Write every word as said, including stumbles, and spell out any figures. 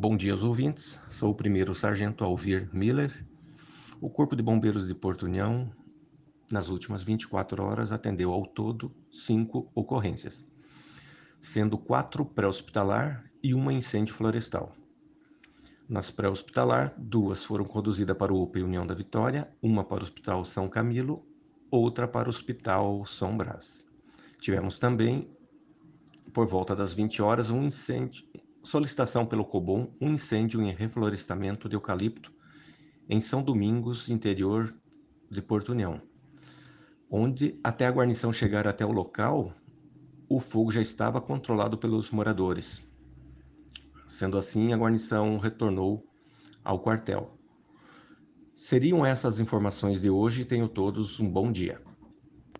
Bom dia aos ouvintes, sou o primeiro sargento Alvir Miller. O Corpo de Bombeiros de Porto União, nas últimas vinte e quatro horas, atendeu ao todo cinco ocorrências, sendo quatro pré-hospitalar e uma incêndio florestal. Nas pré-hospitalar, duas foram conduzidas para o U P I União da Vitória, uma para o Hospital São Camilo, outra para o Hospital São Brás. Tivemos também, por volta das vinte horas, um incêndio, solicitação pelo Cobom, um incêndio em reflorestamento de eucalipto em São Domingos, interior de Porto União, onde, até a guarnição chegar até o local, o fogo já estava controlado pelos moradores. Sendo assim, a guarnição retornou ao quartel. Seriam essas informações de hoje. Tenham todos um bom dia.